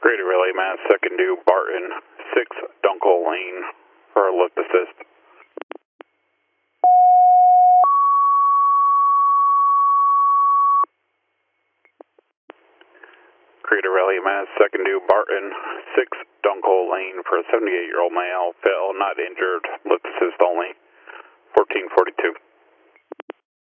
Greater Relay Mass, second due Barton, 6 Dunkel Lane for a lift assist. Greater Relay Mass, second due Barton, 6 Dunkel Lane for a 78-year-old male, fell, not injured, lift assist only, 1442.